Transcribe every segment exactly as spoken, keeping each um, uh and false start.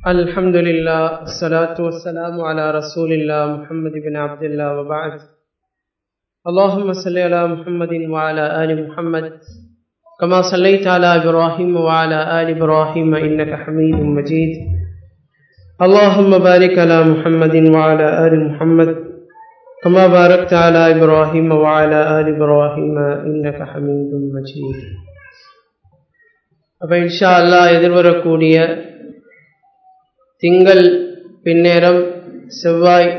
الحمد لله والصلاة والسلام على رسول الله محمد بن عبد الله وبعد. اللهم صل على محمد وعلى آل محمد كما صليت على إبراهيم وعلى آل إبراهيم إنك حميد مجيد. اللهم بارك على محمد وعلى آل محمد كما باركت على إبراهيم وعلى آل إبراهيم إنك حميد مجيد. அப்போ இன்ஷா அல்லாஹ் எதிர்வரக்கூடிய திங்கள் பின்னேரம் செவ்வாய்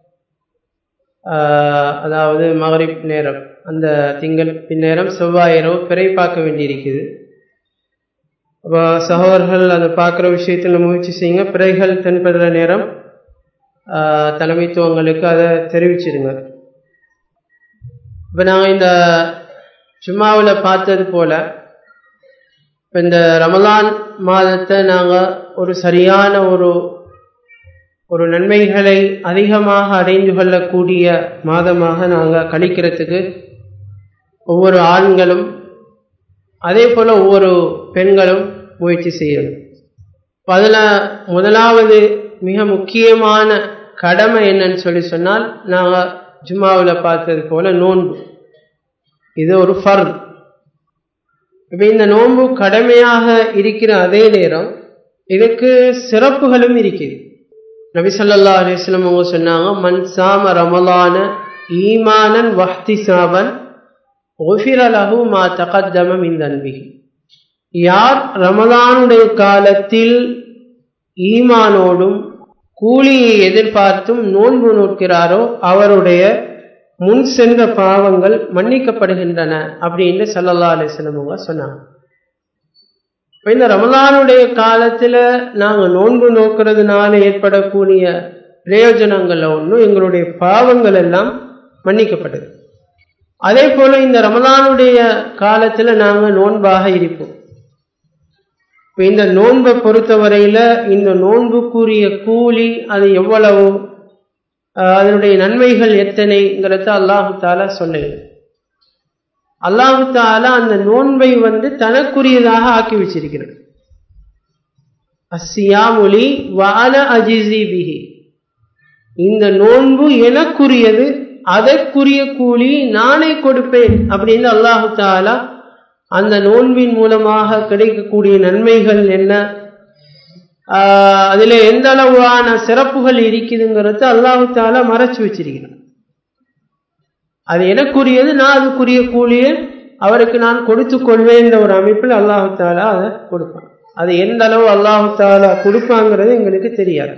அதாவது மகரிப் நேரம், அந்த திங்கள் பின்னேரம் செவ்வாய் இரவு பிறை பார்க்க வேண்டியிருக்குது. அப்போ சகோதரர்கள் அதை பார்க்குற விஷயத்தில் முயற்சி செய்யுங்க. பிறைகள் தென்படுற நேரம் தலைமைத்துவங்களுக்கு அதை தெரிவிச்சிடுங்க. இப்போ நாங்கள் இந்த ஜும்மாவில் பார்த்தது போல இப்போ இந்த ரமலான் மாதத்தை நாங்கள் ஒரு சரியான ஒரு ஒரு நன்மைகளை அதிகமாக அடைந்து கொள்ளக்கூடிய மாதமாக நாங்கள் கழிக்கிறதுக்கு ஒவ்வொரு ஆண்களும் அதே போல் ஒவ்வொரு பெண்களும் முயற்சி செய்யணும். அதில் முதலாவது மிக முக்கியமான கடமை என்னன்னு சொல்லி சொன்னால், நாங்கள் ஜும்மாவில் பார்த்தது போல நோன்பு, இது ஒரு ஃபர்த். இப்போ இந்த நோன்பு கடமையாக இருக்கிற அதே நேரம் இதுக்கு சிறப்புகளும் இருக்குது. நபி ஸல்லல்லாஹு அலைஹி வஸல்லம் அவங்க சொன்னாங்க, மன் சாம ரமலான ஈமானன் வஹ்திசாபன் குஃபிர லஹு மா தகத்தம மின் தன்பிஹி. யார் ரமலானுடைய காலத்தில் ஈமானோடும் கூலியை எதிர்பார்த்தும் நோன்பு நோக்கிறாரோ அவருடைய முன் சென்ற பாவங்கள் மன்னிக்கப்படுகின்றன அப்படின்னு ஸல்லல்லாஹு அலைஹி வஸல்லம் அவங்க சொன்னாங்க. இந்த ரமலானுடைய காலத்தில் நாங்கள் நோன்பு நோக்கிறதுனால ஏற்படக்கூடிய பிரயோஜனங்கள் ஒன்றும் எங்களுடைய பாவங்கள் எல்லாம் மன்னிக்கப்பட்டது. அதே போல இந்த ரமலானுடைய காலத்தில் நாங்கள் நோன்பாக இருப்போம். இப்போ இந்த நோன்பை பொறுத்தவரையில் இந்த நோன்புக்குரிய கூலி அது எவ்வளவு, அதனுடைய நன்மைகள் எத்தனைங்கிறத அல்லாஹு தாலா சொல்லல. அல்லாஹு தாலா அந்த நோன்பை வந்து தனக்குரியதாக ஆக்கி வச்சிருக்கிறார். அஸ்ஸியாமுலி வஅன அஜிஸி பிஹி, இந்த நோன்பு எனக்குரியது, அதற்குரிய கூலி நானே கொடுப்பேன் அப்படின்னு அல்லாஹு தாலா அந்த நோன்பின் மூலமாக கிடைக்கக்கூடிய நன்மைகள் என்ன, அதில் எந்த அளவான சிறப்புகள் இருக்குதுங்கிறத அல்லாஹு தாலா மறைச்சு வச்சிருக்கிறான். அது எனக்குரியது, நான் அதுக்குரிய கூலியை அவருக்கு நான் கொடுத்து கொள்வேன் ஒரு அமைப்பில் அல்லாஹு தாலா அதை கொடுப்பான். அது எந்த அளவு அல்லாஹு தாலா கொடுப்பாங்கிறது எங்களுக்கு தெரியாது.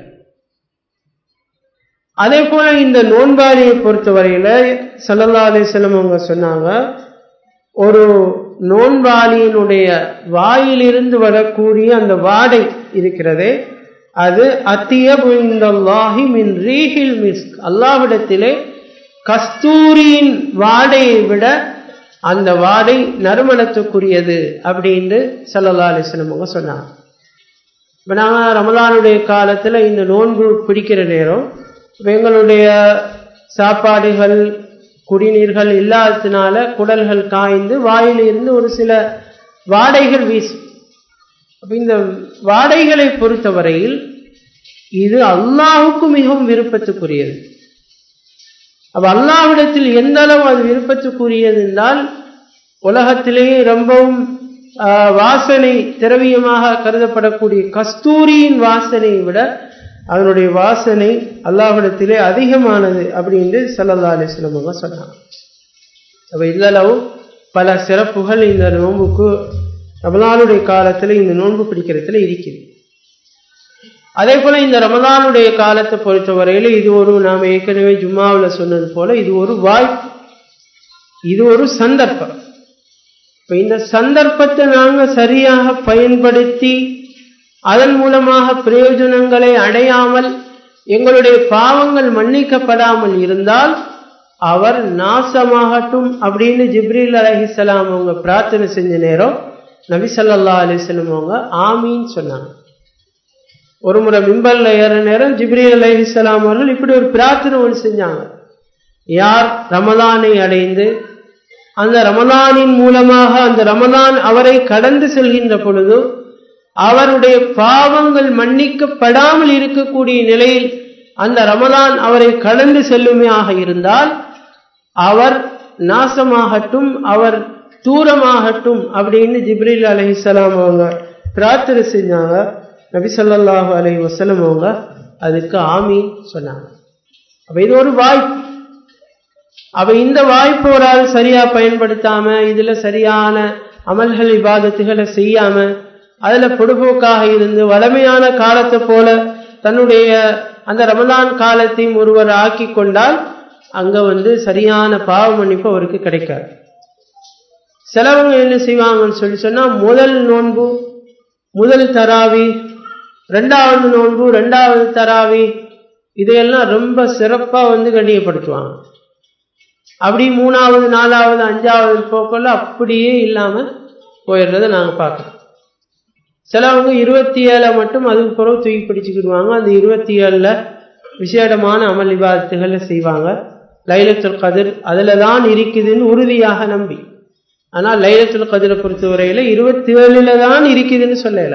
அதே போல இந்த நோன்பாளியை பொறுத்தவரையில ஸல்லல்லாஹு அலைஹி வஸல்லம் அவங்க சொன்னாங்க, ஒரு நோன்பாளியினுடைய வாயிலிருந்து வரக்கூடிய அந்த வாடை இருக்கிறதே, அது அத்தியபு இன்தல்லாஹி மின் ரீஹில் மிஸ்க், அல்லாஹ்விடத்திலே கஸ்தூரியின் வாடையை விட அந்த வாடை நறுமணத்துக்குரியது அப்படின்னு ஸல்லல்லாஹு அலைஹி வஸல்லம் அவங்க சொன்னாங்க. இப்போ நாங்கள் ரமலானுடைய காலத்தில் இந்த நோன்பு பிடிக்கிற நேரம் எங்களுடைய சாப்பாடுகள் குடிநீர்கள் இல்லாததுனால குடல்கள் காய்ந்து வாயிலிருந்து ஒரு சில வாடைகள் வீசும். அப்போ இந்த வாடைகளை பொறுத்தவரையில் இது அல்லாஹுக்கு மிகவும் விருப்பத்துக்குரியது. அப்ப அல்லாஹ்விடத்தில் எந்த அளவு அது விருப்பத்துக்குரியது என்றால், உலகத்திலேயே ரொம்பவும் வாசனை திரவியமாக கருதப்படக்கூடிய கஸ்தூரியின் வாசனையை விட அதனுடைய வாசனை அல்லாஹ்விடத்திலே அதிகமானது அப்படின்னு ஸல்லல்லாஹு அலைஹி வஸல்லம் சொன்னாங்க. அப்ப இதளவு பல சிறப்புகள் இந்த நோன்புக்கு ரமலானுடைய காலத்தில் இந்த நோன்பு பிடிக்கிறதுல இருக்குது. அதே போல இந்த ரமலானுடைய காலத்தை பொறுத்தவரையில இது ஒரு, நாம் ஏற்கனவே ஜும்மாவில் சொன்னது போல, இது ஒரு வாய்ப்பு, இது ஒரு சந்தர்ப்பம். இப்போ இந்த சந்தர்ப்பத்தை நாங்கள் சரியாக பயன்படுத்தி அதன் மூலமாக பிரயோஜனங்களை அடையாமல் எங்களுடைய பாவங்கள் மன்னிக்கப்படாமல் இருந்தால் அவர் நாசமாகட்டும் அப்படின்னு ஜிப்ரீல் அலைஹிஸ்ஸலாம் அவங்க பிரார்த்தனை செஞ்ச நேரம் நபி ஸல்லல்லாஹு அலைஹி வஸல்லம் அவங்க ஆமீன் சொன்னாங்க. ஒரு முறை மிம்பர்ல ஏற நேரம் ஜிப்ரீல் அலைஹிஸ்ஸலாம் அவர்கள் இப்படி ஒரு பிரார்த்தனை ஒன்று செஞ்சாங்க, யார் ரமலானை அடைந்து அந்த ரமலானின் மூலமாக அந்த ரமலான் அவரை கடந்து செல்கின்ற பொழுது அவருடைய பாவங்கள் மன்னிக்கப்படாமல் இருக்கக்கூடிய நிலையில் அந்த ரமலான் அவரை கடந்து செல்லுமையாக இருந்தால் அவர் நாசமாகட்டும், அவர் தூரமாகட்டும் அப்படின்னு ஜிப்ரீல் அலைஹிஸ்ஸலாம் அவங்க பிரார்த்தனை செஞ்சாங்க. நபி ஸல்லல்லாஹு அலைஹி வஸல்லம் அவங்க அதுக்கு ஆமீன் சொன்னாங்க. அப்ப இது ஒரு வாய்ப்பு. அப்ப இந்த வாய்ப்பு ஒரு ஆள் சரியா பயன்படுத்தாம, இதுல சரியான அமல்கள் இபாதத்துகளை செய்யாம, அதுல பொடுபோக்காக இருந்து வளமையான காலத்தை போல தன்னுடைய அந்த ரமலான் காலத்தையும் ஒருவர் ஆக்கி கொண்டால் அங்க வந்து சரியான பாவ மன்னிப்பு அவருக்கு கிடைக்காது. சிலவங்க என்ன செய்வாங்கன்னு சொல்லி சொன்னா, முதல் நோன்பு முதல் தராவி, ரெண்டாவது நோன்பு ரெண்டாவது தராவி, இதையெல்லாம் ரொம்ப சிறப்பா வந்து கண்ணியப்படுத்துவாங்க. அப்படி மூணாவது நாலாவது அஞ்சாவது போக்கல அப்படியே இல்லாம போயிடுறத நாங்க பார்க்கிறோம். சிலவங்க இருபத்தி ஏழை மட்டும் அதுக்கு பிறகு தூக்கி பிடிச்சுக்கிடுவாங்க. அந்த இருபத்தி ஏழுல விசேடமான அமல் இபாதத்துகளை செய்வாங்க. லைலத்துல் கதிர் அதுல தான் இருக்குதுன்னு உறுதியாக நம்பி. ஆனால் லைலத்துல் கதிரை பொறுத்தவரையில இருபத்தி ஏழுல தான் இருக்குதுன்னு சொல்லல.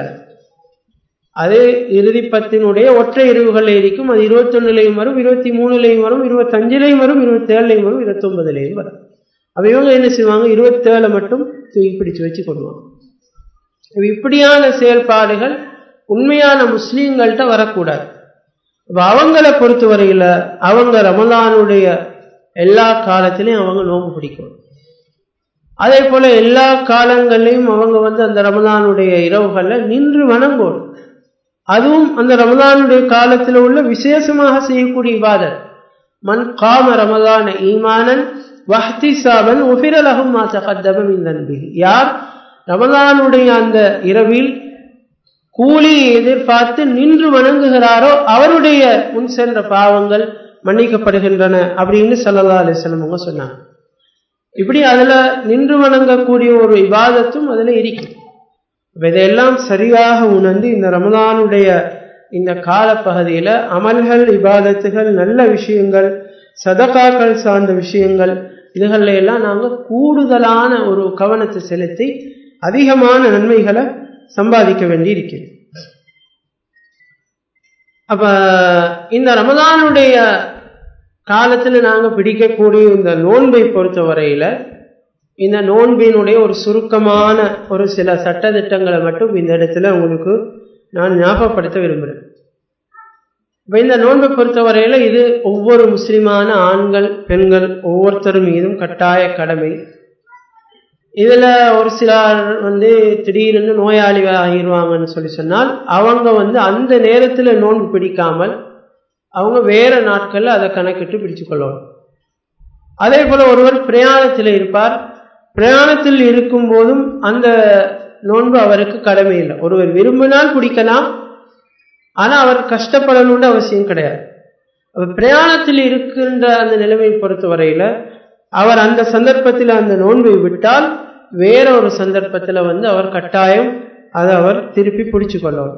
அது இறுதி பத்தினுடைய ஒற்றை இரவுகள் இருக்கும். அது இருபத்தி ஒன்னுலையும் வரும், இருபத்தி மூணுலையும் வரும், இருபத்தி அஞ்சுலையும் வரும், இருபத்தி ஏழுலையும் வரும், இருபத்தி ஒன்பதுலையும் வரும். அப்ப இவங்க என்ன செய்வாங்க, இருபத்தி ஏழை மட்டும் தூக்கி பிடிச்சு வச்சு கொள்வாங்க. இப்படியான செயல்பாடுகள் உண்மையான முஸ்லீம்கள்ட்ட வரக்கூடாது. அவங்கள பொறுத்தவரையில அவங்க ரமலானுடைய எல்லா காலத்திலையும் அவங்க நோன்பு பிடிக்கணும். அதே போல எல்லா காலங்களையும் அவங்க வந்து அந்த ரமலானுடைய இரவுகள்ல நின்று வணங்கணும். அதுவும் அந்த ரமலானுடைய காலத்தில் உள்ள விசேஷமாக செய்யக்கூடிய இபாதத். மன் காம ரமலான ஈமானன் வஹ்திசாபன் உஃபிர லஹு மா தகத்தம மின் தன்பிஹி. யார் ரமலானுடைய அந்த இரவில் கூலியை எதிர்பார்த்து நின்று வணங்குகிறாரோ அவருடைய முன் சென்ற பாவங்கள் மன்னிக்கப்படுகின்றன அப்படின்னு ஸல்லல்லாஹு அலைஹி வஸல்லம் அவங்க சொன்னாங்க. இப்படி அதுல நின்று வணங்கக்கூடிய ஒரு இபாதத்தும் அதுல இருக்கு. இதையெல்லாம் சரியாக உணர்ந்து இந்த ரமலானுடைய இந்த காலப்பகுதியில அமல்கள் இபாதத்துகள் நல்ல விஷயங்கள் சதகாக்கள் சார்ந்த விஷயங்கள் இதுகள்ல எல்லாம் நாங்க கூடுதலான ஒரு கவனத்தை செலுத்தி அதிகமான நன்மைகளை சம்பாதிக்க வேண்டி இருக்கிறது. அப்ப இந்த ரமலானுடைய காலத்துல நாங்க பிடிக்கக்கூடிய இந்த நோன்பை பொறுத்த வரையில இந்த நோன்பினுடைய ஒரு சுருக்கமான ஒரு சில சட்டதிட்டங்களை மட்டும் இந்த இடத்துல உங்களுக்கு நான் ஞாபகப்படுத்த விரும்புகிறேன். இப்ப இந்த நோன்பை பொறுத்த வரையில இது ஒவ்வொரு முஸ்லிமான ஆண்கள் பெண்கள் ஒவ்வொருத்தரும் மீதும் கட்டாய கடமை. இதுல ஒரு சிலர் வந்து திடீர்னு நோயாளி ஆகிடுவாங்கன்னு சொல்லி சொன்னால் அவங்க வந்து அந்த நேரத்துல நோன்பு பிடிக்காமல் அவங்க வேற நாட்கள்ல அதை கணக்கிட்டு பிடிச்சு கொள்ளணும். அதே போல ஒருவர் பிரயாணத்தில் இருப்பார். பிரயாணத்தில் இருக்கும் போதும் அந்த நோன்பு அவருக்கு கடமை இல்லை. ஒருவர் விரும்பினால் பிடிக்கலாம், ஆனா அவர் கஷ்டப்படணும்னு அவசியம் கிடையாது. பிரயாணத்தில் இருக்கின்ற அந்த நிலைமை பொறுத்த வரையில அவர் அந்த சந்தர்ப்பத்தில் அந்த நோன்பை விட்டால் வேற ஒரு சந்தர்ப்பத்துல வந்து அவர் கட்டாயம் அதை அவர் திருப்பி பிடிச்சு கொள்ளணும்.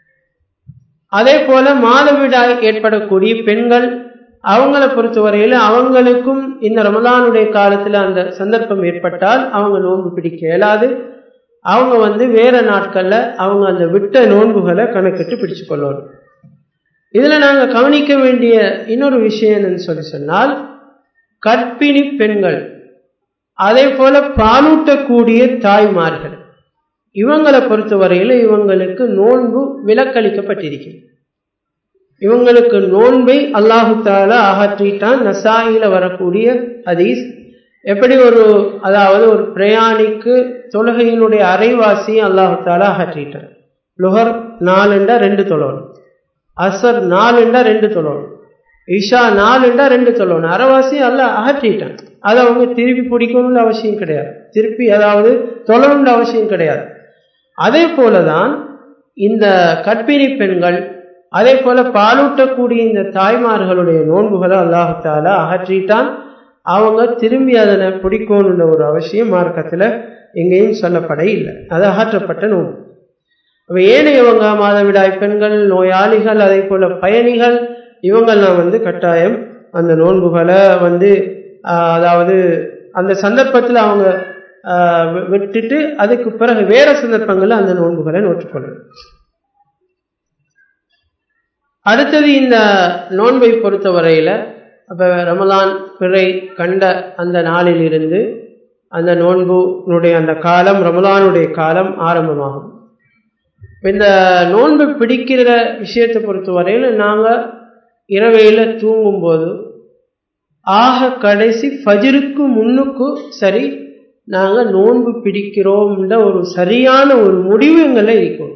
அதே போல மாதவிடாய் ஏற்படக்கூடிய பெண்கள் அவங்களை பொறுத்தவரையில அவங்களுக்கும் இந்த ரமலானுடைய காலத்துல அந்த சந்தர்ப்பம் ஏற்பட்டால் அவங்க நோன்பு பிடிக்க இயலாது. அவங்க வந்து வேற நாட்கள்ல அவங்க அந்த விட்ட நோன்புகளை கணக்கிட்டு பிடிச்சு கொள்ளணும். இதுல நாங்க கவனிக்க வேண்டிய இன்னொரு விஷயம் என்னன்னு சொல்லி சொன்னால், கர்ப்பிணி பெண்கள் அதே போல பாலூட்டக்கூடிய தாய்மார்கள் இவங்களை பொறுத்தவரையில இவங்களுக்கு நோன்பு விலக்களிக்கப்பட்டிருக்கிறது. இவங்களுக்கு நோன்பை அல்லாஹு தஆலா அகற்றிட்டான். நசாயில வரக்கூடிய ஹதீஸ் எப்படி ஒரு அதாவது ஒரு பிரயாணிக்கு தொழுகையினுடைய அரைவாசியை அல்லாஹு தஆலா அகற்றிட்டான். லுஹர் நாலுண்டா ரெண்டு தொழணும், அசர் நாலுண்டா ரெண்டு தொழணும், இஷா நாலுண்டா ரெண்டு தொழணும், அரைவாசி அல்லாஹ் அகற்றிட்டான். அதை அவங்க திருப்பி பிடிக்கணும்னு அவசியம் கிடையாது, திருப்பி அதாவது தொழணும்னு அவசியம் கிடையாது. அதே போலதான் இந்த கர்ப்பிணி பெண்கள் அதே போல பாலூட்டக்கூடிய இந்த தாய்மார்களுடைய நோன்புகளை அல்லாஹ் தஆலா அகற்றிட்டான். அவங்க திரும்பி அதனை பிடிக்கணும்ன்ற ஒரு அவசியம் மார்க்கத்துல எங்கேயும் சொல்லப்பட இல்லை. அது அகற்றப்பட்ட நோன்பு. அப்ப ஏனையவங்க மாதவிடாய் பெண்கள், நோயாளிகள், அதே போல பயணிகள் இவங்கெல்லாம் வந்து கட்டாயம் அந்த நோன்புகளை வந்து அதாவது அந்த சந்தர்ப்பத்தில் அவங்க விட்டுட்டு அதுக்கு பிறகு வேற சந்தர்ப்பங்கள்ல அந்த நோன்புகளை நோற்றுக்கொள்ளணும். அடுத்தது இந்த நோன்பை பொறுத்த வரையில அப்ப ரமலான் பிறை கண்ட அந்த நாளில் இருந்து அந்த நோன்புனுடைய அந்த காலம் ரமலானுடைய காலம் ஆரம்பமாகும். இந்த நோன்பு பிடிக்கிற விஷயத்தை பொறுத்த வரையில நாங்க இரவையில தூங்கும் போது ஆக கடைசி ஃபஜ்ருக்கு முன்னுக்கு சரி நாங்க நோன்பு பிடிக்கிறோம்ன்ற ஒரு சரியான ஒரு முடிவு எங்கள இருக்கும்.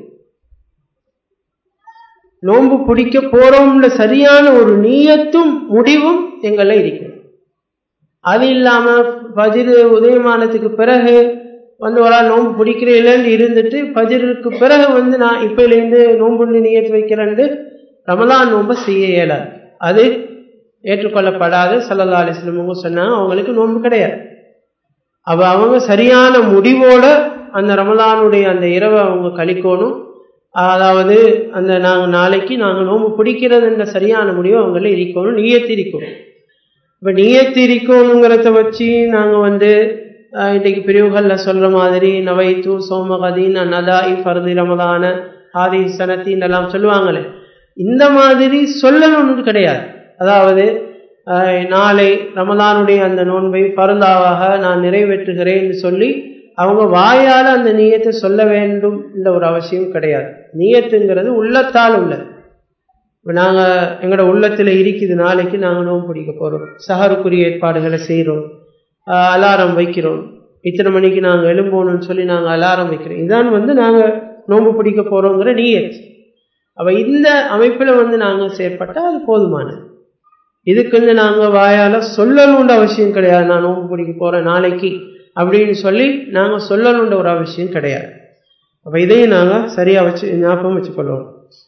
நோன்பு பிடிக்க போறோம்ன்ற சரியான ஒரு நீயத்தும் முடிவும் எங்கள இருக்கும். அது இல்லாம ஃபஜ்ர் உதயமானதுக்கு பிறகு வந்து ஒரு ஆள் நோன்பு பிடிக்கிறேன்னு இருந்துட்டு ஃபஜ்ருக்கு பிறகு வந்து நான் இப்பையிலேருந்து நோன்பு நீயத்து வைக்கிறேன்னு ரமலான் நோன்பை செய்ய இயலாது. அது ஏற்றுக்கொள்ளப்படாது. ஸல்லல்லாஹு அலைஹி வஸல்லம் சொன்னாங்க அவங்களுக்கு நோன்பு கிடையாது. அவ அவங்க சரியான முடிவோட அந்த ரமலானுடைய அந்த இரவை அவங்க கழிக்கணும். அதாவது அந்த நாங்க நாளைக்கு நாங்க நோன்பு பிடிக்கிறதுன்ற சரியான முடிவு அவங்கள இருக்கணும், நீயத்து இருக்கணும். இப்ப நீயத்து இருக்கணுங்கிறத வச்சு நாங்க வந்து இன்றைக்கு பிரிவுகள்ல சொல்ற மாதிரி நவைத்து சோமகதீன் நதாஇ ஃபர்தி ரமலான ஆதி சனத்தின் எல்லாம் சொல்லுவாங்களே, இந்த மாதிரி சொல்லணும்னு கிடையாது. அதாவது நாளை ரமலானுடைய அந்த நோன்பை ஃபர்லாவாக நான் நிறைவேற்றுகிறேன்னு சொல்லி அவங்க வாயால அந்த நியத்தை சொல்ல வேண்டும் என்ற ஒரு அவசியம் கிடையாது. நியத்துங்கிறது உள்ளத்தால் உள்ளது. இப்போ நாங்க எங்களோட உள்ளத்துல இருக்குது நாளைக்கு நாங்க நோன்பு பிடிக்க போறோம், சஹருக்குரிய ஏற்பாடுகளை செய்யறோம், அலாரம் வைக்கிறோம், இத்தனை மணிக்கு நாங்க எழும்போணும்னு சொல்லி நாங்க அலாரம் வைக்கிறோம். இதான் வந்து நாங்க நோன்பு பிடிக்க போறோங்கிற நியத். அப்ப இந்த அமைப்புல வந்து நாங்க செயற்பட்டா அது போதுமானது. இதுக்கு வந்து நாங்க வாயால சொல்லணுன்ற அவசியம் கிடையாது. நான் நோன்பு பிடிக்க போறேன் நாளைக்கு அப்படின்னு சொல்லி நாங்க சொல்லணுன்ற ஒரு அவசியம் கிடையாது. அப்ப இதையும் நாங்க சரியா வச்சு ஞாபகம் வச்சுக்கொள்ளணும்.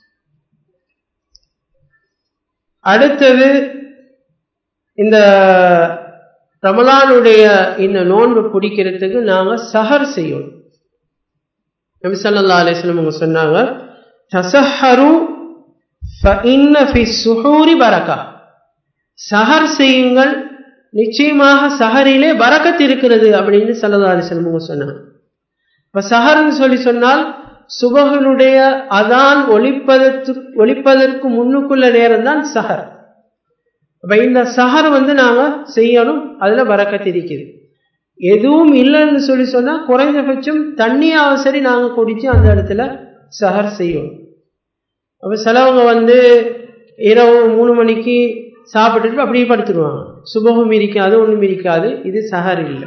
அடுத்தது இந்த ரமலானுடைய இந்த நோன்பு பிடிக்கிறதுக்கு நாங்க சஹர் செய்யணும். நபி ஸல்லல்லாஹு அலைஹி வஸல்லம் சொன்னாங்க, தஸஹரு ஃபஇன்ன ஃபி ஸுஹூரி பரக்கா, சஹர் செய்யுங்கள், நிச்சயமாக சஹரிலே பரக்கத் இருக்கிறது அப்படின்னு ஸல்லல்லாஹு அலைஹி வஸல்லம் சொன்னாங்க. இப்ப சஹர்னு சொல்லி சொன்னால் சுபஹனுடைய அதான் ஒலிப்பதற்கு ஒலிப்பதற்கு முன்னுக்குள்ள நேரம் தான் சஹர். அப்ப இந்த சஹர் வந்து நாங்க செய்யணும், அதுல பரக்கத் இருக்குது. எதுவும் இல்லைன்னு சொல்லி சொன்னா குறைந்தபட்சம் தண்ணியாவ சரி நாங்க குடிச்சு அந்த இடத்துல சஹர் செய்யணும். அப்ப சிலவங்க வந்து இரவு மூணு மணிக்கு சாப்பிட்டுட்டு அப்படியே படுத்துருவாங்க, சுபகம் இருக்காது ஒண்ணும் இருக்காது. இது சஹர் இல்லை,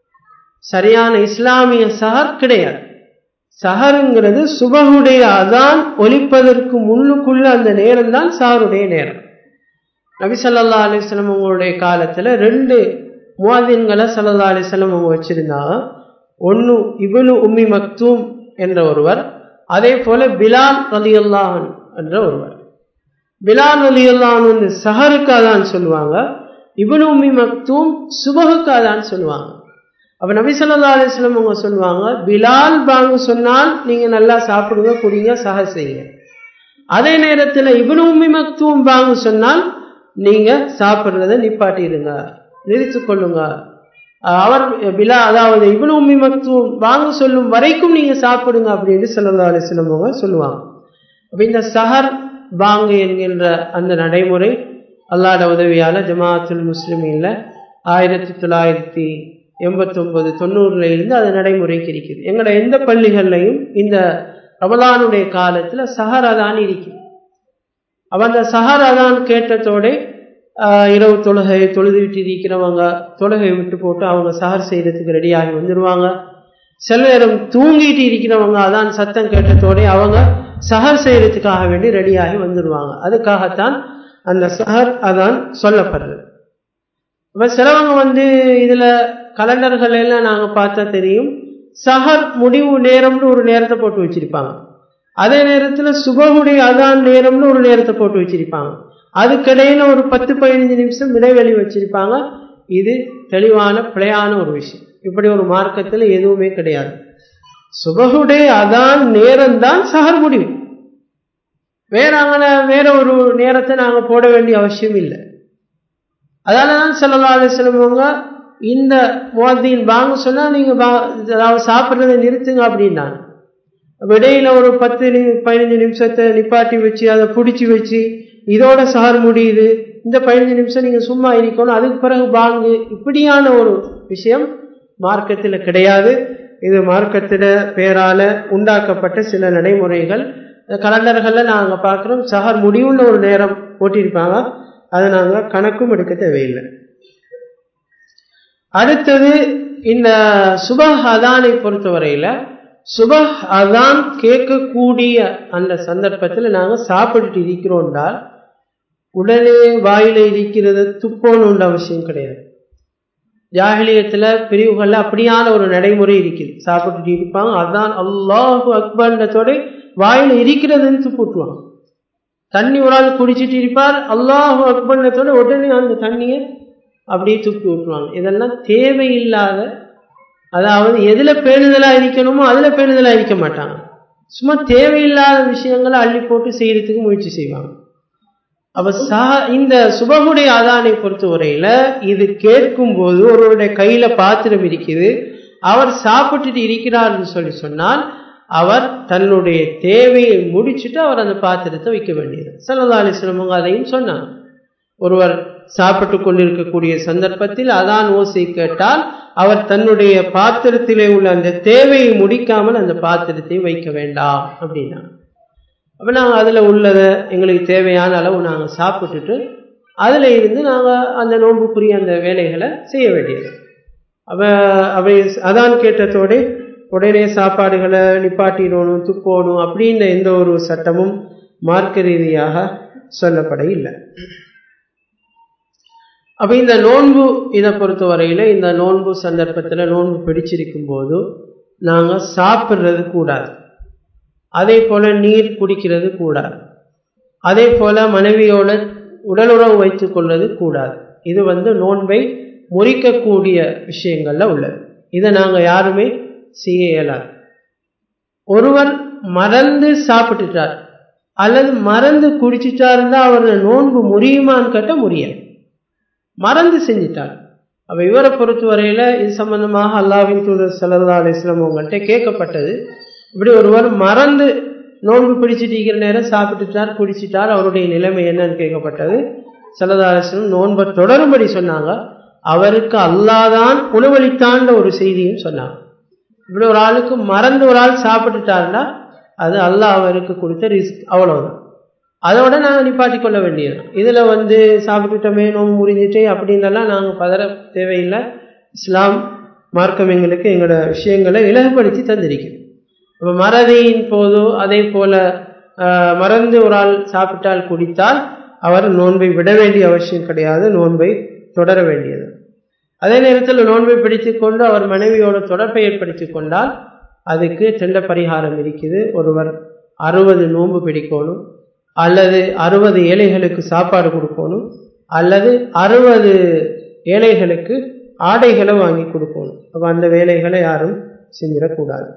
சரியான இஸ்லாமிய சஹர் கிடையாது. சஹருங்கிறது சுபகுடைய அதான் ஒலிப்பதற்கு முன்னுக்குள்ள அந்த நேரம் தான் சஹருடைய நேரம். நபி ஸல்லல்லாஹு அலைஹி வஸல்லம் உங்களுடைய காலத்துல ரெண்டு முஅத்தின்களை ஸல்லல்லாஹு அலைஹி வஸல்லம் அவங்க வச்சிருந்தாங்க. ஒன்னு இப்னு உம்மி மக்தூம் என்ற ஒருவர், அதே போல பிலால் ரலியல்லாஹு அன்ஹு என்ற ஒருவர். பிலால் ரலியல்லாஹு அன்ஹு சஹருக்கு அதான் சொல்லுவாங்க, இப்னு உம்மி மக்தூம் சுபஹுக்கு அதான் சொல்லுவாங்க. அப்ப நபி ஸல்லல்லாஹு அலைஹி வஸல்லம் அவங்க சொல்லுவாங்க, பிலால் பாங்கு சொன்னால் நீங்க நல்லா சாப்பிடுங்க, குடிங்க, சஹர் செய்யுங்க. அதே நேரத்துல இப்னு உம்மி மக்தூம் பாங்கு சொன்னால் நீங்க சாப்பிடுறத நிப்பாட்டிடுங்க, நிறுத்திக் கொள்ளுங்க. அவர் பிலா அதாவது இப்னு உம்மி மக்தூம் பாங்கு சொல்லும் வரைக்கும் நீங்க சாப்பிடுங்க அப்படின்னு ஸல்லல்லாஹு அலைஹி வஸல்லம் அவங்க சொல்லுவாங்க. அப்ப இந்த சஹர் பாங்கு என்கின்ற அந்த நடைமுறை அல்லாஹ்வுடைய உதவியால ஜமாஅத்துல் முஸ்லிமீன்ல ஆயிரத்தி தொள்ளாயிரத்தி எண்பத்தி ஒன்பது தொண்ணூறுல இருந்து அது நடைமுறைக்கு இருக்குது. எங்களோட எந்த பள்ளிகள்லையும் இந்த ரமலானுடைய காலத்துல சஹர் அதான் இருக்கு. அவ அந்த சஹர் அதான் கேட்டதோட இரவு தொழுகை தொழுது விட்டு இருக்கிறவங்க தொழுகை விட்டு போட்டு அவங்க சஹர் செய்யறதுக்கு ரெடியாகி வந்துருவாங்க. சில நேரம் தூங்கிட்டு இருக்கிறவங்க அதான் சத்தம் கேட்டதோட அவங்க சஹர் செய்யறதுக்காக வேண்டி ரெடியாகி வந்துடுவாங்க. அதுக்காகத்தான் அந்த சஹர் அதான் சொல்லப்படுறது. இப்ப சிலவங்க வந்து இதுல கலண்டர்கள் எல்லாம் நாங்க பார்த்தா தெரியும், சஹர் முடிவு நேரம்னு ஒரு நேரத்தை போட்டு வச்சிருப்பாங்க, அதே நேரத்துல சுபஹுடைய அதான் நேரம்னு ஒரு நேரத்தை போட்டு வச்சிருப்பாங்க, அதுக்கிடையில ஒரு பத்து பதினஞ்சு நிமிஷம் இடைவெளி வச்சிருப்பாங்க. இது தெளிவான பிழையான ஒரு விஷயம். இப்படி ஒரு மார்க்கத்துல எதுவுமே கிடையாது. சுபஹுடைய அதான் நேரம் தான் சஹர் முடிவு. வேற அங்கே வேற ஒரு நேரத்தை நாங்க போட வேண்டிய அவசியம் இல்லை. அதனாலதான் ஸல்லல்லாஹு அலைஹி வஸல்லம் இந்த முஅத்தின் பாங்கு சொன்னா நீங்க அதாவது சாப்பிட்றதை நிறுத்துங்க அப்படின்னாங்க. இடையில ஒரு பத்து பதினஞ்சு நிமிஷத்தை நிப்பாட்டி வச்சு அதை பிடிச்சி வச்சு இதோட சஹர் முடியுது, இந்த பதினஞ்சு நிமிஷம் நீங்க சும்மா இருக்கணும், அதுக்கு பிறகு பாங்கு, இப்படியான ஒரு விஷயம் மார்க்கத்தில் கிடையாது. இது மார்க்கத்தில பேரால உண்டாக்கப்பட்ட சில நடைமுறைகள். கலண்டர்கள்ல நாங்க பார்க்கிறோம் சஹர் முடிவுள்ள ஒரு நேரம் போட்டிருப்பாங்க, அதை நாங்க கணக்கும் எடுக்க தேவையில்லை. அடுத்தது இந்த சுபஹ் அதானை பொறுத்தவரையில சுபஹ் அதான் கேட்கக்கூடிய அந்த சந்தர்ப்பத்தில் நாங்க சாப்பிட்டு இருக்கிறோம் என்றால் உடனே வாயில இருக்கிறது துப்போன்னு அவசியம் கிடையாது. ஜாஹிலியத்துல பிரிவுகள்ல அப்படியான ஒரு நடைமுறை இருக்குது. சாப்பிட்டுட்டு இருப்பாங்க, அதான் அல்லாஹு அக்பர்ன்றதோட வாயில இருக்கிறதுன்னு துப்புட்டுவாங்க. தண்ணி ஒரு ஆள் குடிச்சிட்டு இருப்பார், அல்லாஹு அக்பர்ன்றதோட உடனே அந்த தண்ணியை அப்படியே துப்பி விட்டுருவாங்க. இதெல்லாம் தேவையில்லாத, அதாவது எதுல பேணுதலா இருக்கணுமோ அதுல பேணுதலா இருக்க மாட்டாங்க. சும்மா தேவையில்லாத விஷயங்களை அள்ளி போட்டு செய்யறதுக்கு முயற்சி செய்வாங்க. அப்ப சா இந்த சுபகுடைய அதானை பொறுத்தவரையில இது கேட்கும் போது ஒருவருடைய கையில பாத்திரம் இருக்குது, அவர் சாப்பிட்டுட்டு இருக்கிறார்னு சொல்லி சொன்னால் அவர் தன்னுடைய தேவையை முடிச்சுட்டு அவர் அந்த பாத்திரத்தை வைக்க வேண்டியது. ஸல்லல்லாஹு அலைஹி வஸல்லம் அதையும் சொன்னாங்க. ஒருவர் சாப்பிட்டு கொண்டிருக்கக்கூடிய சந்தர்ப்பத்தில் அதான் ஓசை கேட்டால் அவர் தன்னுடைய பாத்திரத்திலே உள்ள அந்த தேவையை முடிக்காமல் அந்த பாத்திரத்தை வைக்க வேண்டாம் அப்படின்னா. அப்ப நாங்க அதுல உள்ளதை எங்களுக்கு தேவையான அளவு நாங்க சாப்பிட்டுட்டு அதுல இருந்து நாங்க அந்த நோன்புக்குரிய அந்த வேலைகளை செய்ய வேண்டியது. அப்ப அவை அதான் கேட்டதோட உடனே சாப்பாடுகளை நிப்பாட்டிடணும், துப்போணும் அப்படின்ற எந்த ஒரு சட்டமும் மார்க்க ரீதியாக சொல்லப்பட இல்லை. அப்ப இந்த நோன்பு இதை பொறுத்தவரையில இந்த நோன்பு சந்தர்ப்பத்துல நோன்பு பிடிச்சிருக்கும் போது நாங்க சாப்பிட்றது கூடாது, அதே போல நீர் குடிக்கிறது கூடாது, அதே போல மனைவியோட உடலுறவு வைத்துக் கொள்வது கூடாது. இது வந்து நோன்பை முறிக்கக்கூடிய விஷயங்கள்ல உள்ளது. இதை நாங்க யாருமே செய்ய இயலாது. ஒருவர் மறந்து சாப்பிட்டுட்டார் அல்லது மறந்து குடிச்சிட்டா இருந்தா அவரோட நோன்பு முறியுமான்னு கேட்ட முடியாது. மறந்து செஞ்சிட்டார். அப்ப இவரை பொறுத்தவரையில இது சம்பந்தமாக அல்லாஹ்வின் தூதர் ஸல்லல்லாஹு அலைஹி வஸல்லம் அவங்கள்ட்ட கேட்கப்பட்டது. இப்படி ஒருவர் மறந்து நோன்பு பிடிச்சிட்டு இருக்கிற நேரம் சாப்பிட்டுட்டார், குடிச்சிட்டார், அவருடைய நிலைமை என்னன்னு கேட்கப்பட்டது. ஸல்லல்லாஹு அலைஹி வஸல்லம் நோன்பை தொடரும்படி சொன்னாங்க. அவருக்கு அல்லாஹ்தான் உணவளித்தான்ற ஒரு செய்தியும் சொன்னாங்க. இப்படி ஒரு ஆளுக்கு மறந்து ஒரு ஆள் சாப்பிட்டுட்டாருன்னா அது அல்லாஹ் அவருக்கு கொடுத்த ரிஸ்க், அவ்வளவுதான். அதோட நாங்கள் நிப்பாட்டி கொள்ள வேண்டியது. இதுல வந்து சாப்பிட்டுட்டோமே நோம்பு முறிஞ்சிட்டே அப்படின்றலாம் நாங்கள் பதற தேவையில்லை. இஸ்லாம் மார்க்கம் எங்களுக்கு எங்களோட விஷயங்களை இலகுபடுத்தி தந்திருக்குது. இப்போ மறதியின் போது அதே போல மறந்து ஒரு ஆள் சாப்பிட்டால் குடித்தால் அவர் நோன்பை விட வேண்டிய அவசியம் கிடையாது, நோன்பை தொடர வேண்டியது. அதே நேரத்தில் நோன்பை பிடித்துக் கொண்டு அவர் மனைவியோட தொடர்பை ஏற்படுத்திக் கொண்டால் அதுக்கு தெண்ட பரிகாரம் இருக்குது. ஒருவர் அறுபது நோன்பு பிடிக்கணும், அல்லது அறுபது ஏழைகளுக்கு சாப்பாடு கொடுக்கணும், அல்லது அறுபது ஏழைகளுக்கு ஆடைகளை வாங்கி கொடுக்கணும். அப்ப அந்த வேலைகளை யாரும் செஞ்சிடக்கூடாது.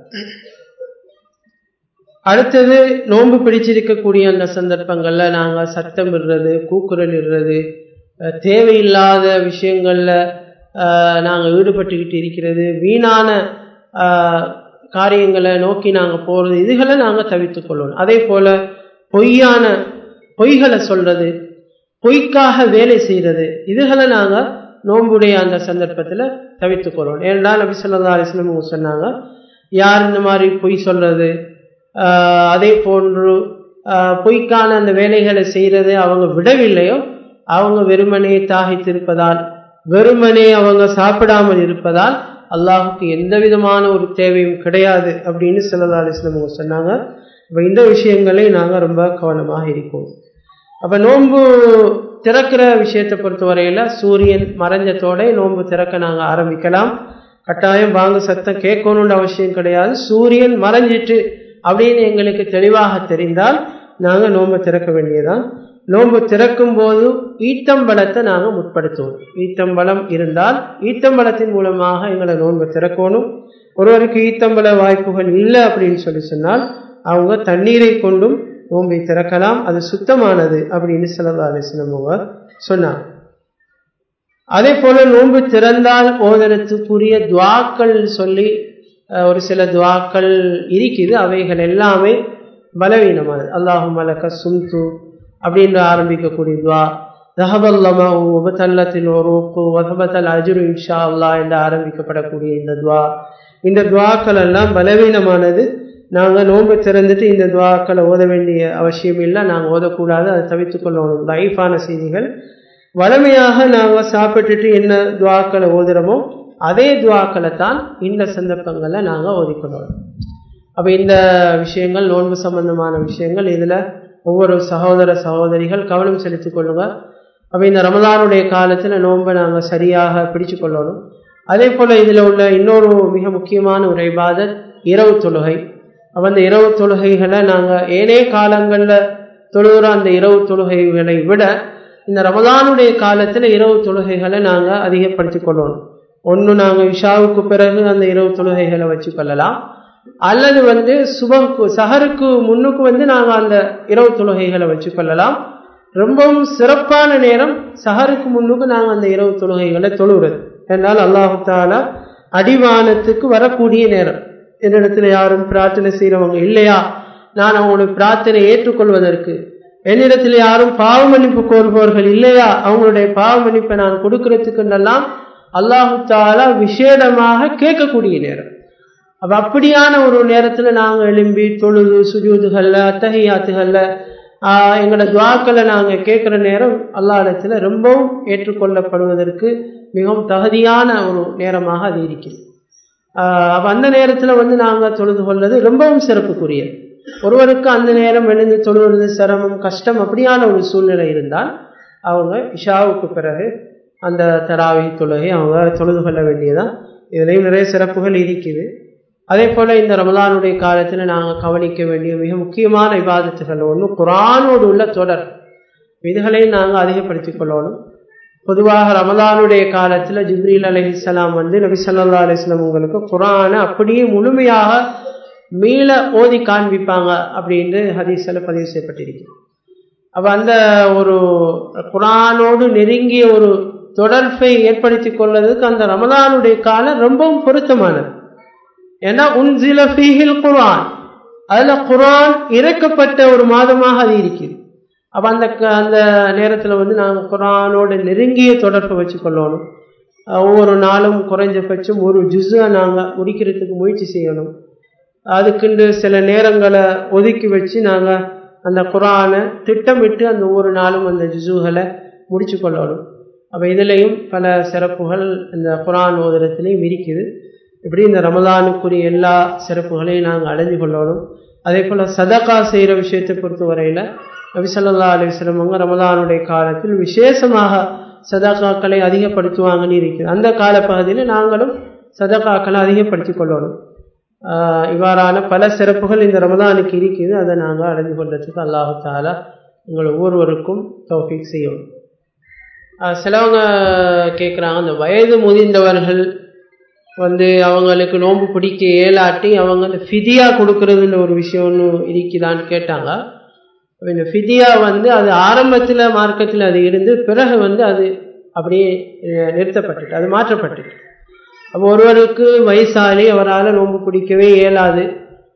அடுத்தது நோன்பு பிடிச்சிருக்கக்கூடிய அந்த சந்தர்ப்பங்கள்ல நாங்க சத்தம் இடுறது, கூக்குரல் இடுறது, தேவையில்லாத விஷயங்கள்ல நாங்க ஈடுபட்டுக்கிட்டு இருக்கிறது, வீணான காரியங்களை நோக்கி நாங்க போறது, இதுகளை நாங்க தவிர்த்துக் கொள்ளணும். அதே போல பொய்யான பொய்களை சொல்றது, பொய்க்காக வேலை செய்யறது, இதுகளை நாங்க நோன்புடைய அந்த சந்தர்ப்பத்துல தவிர்த்துக் கொள்ளணும். ஏனென்றால் நபி ஸல்லல்லாஹு அலைஹி வஸல்லம் சொன்னாங்க, யார் இந்த மாதிரி பொய் சொல்றது ஆஹ் அதே போன்று ஆஹ் பொய்க்கான அந்த வேலைகளை செய்யறது அவங்க விடவில்லையோ அவங்க வெறுமனே தாகித்திருப்பதால், வெறுமனே அவங்க சாப்பிடாமல் இருப்பதால் அல்லாஹுக்கு எந்த விதமான ஒரு தேவையும் கிடையாது அப்படின்னு ஸல்லல்லாஹு அலைஹி வஸல்லம் சொன்னாங்க. அப்ப இந்த விஷயங்களை நாங்க ரொம்ப கவனமாக இருக்கோம். அப்ப நோன்பு திறக்கிற விஷயத்தை பொறுத்தவரையில சூரியன் மறைஞ்சத்தோட நோன்பு திறக்க நாங்க ஆரம்பிக்கலாம். கட்டாயம் வாங்க சத்தம் கேட்கணும்னு அவசியம் கிடையாது. சூரியன் மறைஞ்சிட்டு அப்படின்னு எங்களுக்கு தெளிவாக தெரிந்தால் நாங்க நோன்பு திறக்க வேண்டியதான். நோன்பு திறக்கும் போது ஈத்தம்பழத்தை நாங்க முற்படுத்துவோம். ஈத்தம்பழம் இருந்தால் ஈத்தம்பழத்தின் மூலமாக எங்களை நோன்பு திறக்கணும். ஒருவருக்கு ஈத்தம்பழ வாய்ப்புகள் இல்லை அப்படின்னு சொல்லி சொன்னால் அவங்க தண்ணீரை கொண்டும் நோன்பை திறக்கலாம், அது சுத்தமானது அப்படின்னு ஸல்லல்லாஹு அலைஹி வஸல்லம் சொன்னாங்க. அதே போல நோன்பு திறந்தால் ஓதறதுக்குரிய துவாக்கள் சொல்லி ஒரு சில துவாக்கள் இருக்குது. அவைகள் எல்லாமே பலவீனமானது. அல்லாஹும்ம லக சும்து அப்படின்னு ஆரம்பிக்கக்கூடிய துவா, தஹபல்லமா உபதல்லத்தில் ஒருக்கு வஹபத்தல் அஜ்ரு இன்ஷா அல்லாஹ் என்று ஆரம்பிக்கப்படக்கூடிய இந்த துவா, இந்த துவாக்கள் எல்லாம் பலவீனமானது. நாங்கள் நோன்பு திறந்துட்டு இந்த துவாக்களை ஓத வேண்டிய அவசியம் இல்லை, நாங்கள் ஓதக்கூடாது, அதை தவிர்த்துக் கொள்ளணும். லைஃபான செய்திகள். வலிமையாக நாங்கள் சாப்பிட்டுட்டு என்ன துவாக்களை ஓதுறோமோ அதே துவாக்களை தான் இந்த சந்தர்ப்பங்களை நாங்கள் ஓதிக்கொள்ளணும். அப்போ இந்த விஷயங்கள் நோன்பு சம்பந்தமான விஷயங்கள், இதில் ஒவ்வொரு சகோதர சகோதரிகள் கவனம் செலுத்திக் கொள்ளுங்க. அப்போ இந்த ரமலானுடைய காலத்தில் நோன்பை நாங்கள் சரியாக பிடிச்சு கொள்ளணும். அதே போல் இதில் உள்ள இன்னொரு மிக முக்கியமான ஒரு இபாதத் இரவு தொழுகை. அப்போ அந்த இரவு தொழுகைகளை நாங்கள் ஏனைய காலங்களில் தொழுகிற அந்த இரவு தொழுகைகளை விட இந்த ரமலானுடைய காலத்தில் இரவு தொழுகைகளை நாங்கள் அதிகப்படுத்திக் கொள்ளணும். ஒன்று நாங்கள் இஷாவுக்கு பிறகு அந்த இரவு தொழுகைகளை வச்சு கொள்ளலாம், அல்லது வந்து சுபக்கு சஹருக்கு முன்னுக்கு வந்து நாங்கள் அந்த இரவு தொழுகைகளை வச்சு கொள்ளலாம். ரொம்பவும் சிறப்பான நேரம் சஹருக்கு முன்னுக்கு நாங்கள் அந்த இரவு தொழுகைகளை தொழுகிறது. என்றால் அல்லாஹு தஆலா அடிவானத்துக்கு வரக்கூடிய நேரம். என்னிடத்துல யாரும் பிரார்த்தனை செய்யறவங்க இல்லையா, நான் அவங்களுடைய பிரார்த்தனை ஏற்றுக்கொள்வதற்கு, என்னிடத்தில் யாரும் பாவ மன்னிப்பு கோருபவர்கள் இல்லையா, அவங்களுடைய பாவ மன்னிப்பை நான் கொடுக்கறதுக்குன்னெல்லாம் அல்லாஹு தஆலா விசேடமாக கேட்கக்கூடிய நேரம். அப்ப அப்படியான ஒரு நேரத்துல நாங்க எழும்பி தொழுது சுஜூதுகள்ல அத்தஹியாத்துகள்ல ஆஹ் எங்களோட துஆக்களை நாங்க கேட்கிற நேரம் அல்லாஹ் இடத்துல ரொம்பவும் ஏற்றுக்கொள்ளப்படுவதற்கு மிகவும் தகுதியான ஒரு நேரமாக அது இருக்கிறது. ஆஹ் அப்ப அந்த நேரத்துல வந்து நாங்க தொழுது கொள்வது ரொம்பவும் சிறப்புக்குரிய. ஒருவருக்கு அந்த நேரம் எழுந்து தொழுவது சிரமம் கஷ்டம் அப்படியான ஒரு சூழ்நிலை இருந்தால் அவங்க இஷாவுக்கு பிறகு அந்த தராவி தொழுகை அவங்க தொழுது கொள்ள வேண்டியதான். இதுலேயும் நிறைய சிறப்புகள் இருக்குது. அதே போல இந்த ரமலானுடைய காலத்தில் நாங்கள் கவனிக்க வேண்டிய மிக முக்கியமான இபாதத்துகள் ஒன்று குர்ஆனோடு உள்ள தொடர். இதுகளையும் நாங்கள் அதிகப்படுத்திக் கொள்ளணும். பொதுவாக ரமலானுடைய காலத்தில் ஜிப்ரீல் அலைஹிஸ்ஸலாம் வந்து நபி ஸல்லல்லாஹு அலைஹி வஸல்லம் உங்களுக்கு குர்ஆனை அப்படியே முழுமையாக மீள ஓதி காண்பிப்பாங்க அப்படின்னு ஹதீஸ்ல பதிவு செய்யப்பட்டிருக்கு. அப்ப அந்த ஒரு குர்ஆனோடு நெருங்கிய ஒரு தொடர்பை ஏற்படுத்தி கொள்வதற்கு அந்த ரமலானுடைய காலம் ரொம்பவும் பொருத்தமானது. ஏன்னா உன்சில ஃபீஹில் குர்ஆன், அதுல குர்ஆன் இறக்கப்பட்ட ஒரு மாதமாக அது இருக்குது. அப்ப அந்த அந்த நேரத்துல வந்து நாங்கள் குர்ஆனோட நெருங்கிய தொடர்பை வச்சு கொள்ளணும். ஒவ்வொரு நாளும் குறைஞ்சபட்சம் ஒரு ஜுஸை நாங்கள் முடிக்கிறதுக்கு முயற்சி செய்யணும். அதுக்குண்டு சில நேரங்களை ஒதுக்கி வச்சு நாங்கள் அந்த குர்ஆனை திட்டமிட்டு அந்த ஒவ்வொரு நாளும் அந்த ஜுஸுகளை முடிச்சு கொள்ளணும். அப்போ இதுலேயும் பல சிறப்புகள் இந்த குர்ஆன் ஓதுறதுலையும் இருக்குது. இப்படி இந்த ரமலானுக்குரிய எல்லா சிறப்புகளையும் நாங்கள் அடைஞ்சு கொள்ளணும். அதே போல் சதகா செய்கிற விஷயத்தை பொறுத்த வரையில் நபி ஸல்லல்லாஹு அலைஹி வஸல்லம் அவங்க ரமலானுடைய காலத்தில் விசேஷமாக சதகாக்களை அதிகப்படுத்துவாங்கன்னு இருக்குது. அந்த காலப்பகுதியில் நாங்களும் சதகாக்களை அதிகப்படுத்தி கொள்ளணும். இவ்வாறான பல சிறப்புகள் இந்த ரமலானுக்கு இருக்குது. அதை நாங்கள் அடைஞ்சு கொள்றதுக்கு அல்லாஹு தஆலா உங்கள் ஒவ்வொருவருக்கும் தௌஃபீக் செய்யணும். சிலவங்க கேட்குறாங்க, அந்த வயது முதிர்ந்தவர்கள் வந்து அவங்களுக்கு நோன்பு பிடிக்க இயலாட்டி அவங்க இந்த ஃபிதியா கொடுக்கறதுல ஒரு விஷயம்னு இருக்குதான்னு கேட்டாங்க. இந்த ஃபிதியா வந்து அது ஆரம்பத்தில் மார்க்கத்தில் அது இருந்து பிறகு வந்து அது அப்படியே நிறுத்தப்பட்டுட்டு அது மாற்றப்பட்டுட்டு. அப்போ ஒருவருக்கு வயசாலி அவரால் நோன்பு பிடிக்கவே இயலாது,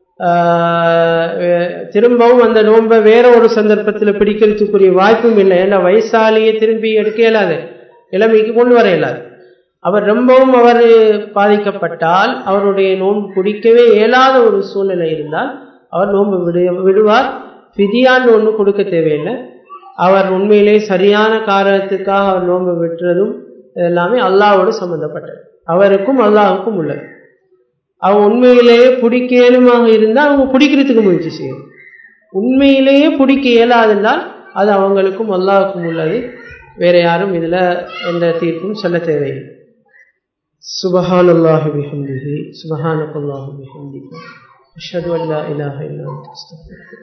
திரும்பவும் அந்த நோன்பை வேற ஒரு சந்தர்ப்பத்தில் பிடிக்கிறதுக்குரிய வாய்ப்பும் இல்லை. ஏன்னா வயசாலியை திரும்பி எடுக்க இயலாது, இளமைக்கு கொண்டு வர இயலாது. அவர் ரொம்பவும் அவர் பாதிக்கப்பட்டால் அவருடைய நோன்பு பிடிக்கவே இயலாத ஒரு சூழ்நிலை இருந்தால் அவர் நோன்பு விடு விடுவார் ஃபிதியான்னு ஒன்று கொடுக்க தேவையில்லை. அவர் உண்மையிலே சரியான காரணத்துக்காக அவர் நோன்பு விட்டுறதும் எல்லாமே அல்லாஹ்வோடு சம்பந்தப்பட்டது, அவருக்கும் அல்லாஹுக்கும் உள்ளது. அவங்க உண்மையிலேயே பிடிக்க இயலுமாக இருந்தால் அவங்க பிடிக்கிறதுக்கு முயற்சி செய்யும். உண்மையிலேயே பிடிக்க இயலாதென்றால் அது அவங்களுக்கும் அல்லாஹுக்கும் உள்ளது, வேற யாரும் இதுல எந்த தீர்ப்பும் சொல்ல தேவையில்லை. சுப்ஹானல்லாஹி பிஹம்திஹி சுப்ஹானக்கல்லாஹு பிஹம்திஹி அஷ்ஹது அல்லா இலாஹா இல்லா அன்த அஸ்தக்ஃபிருக்க.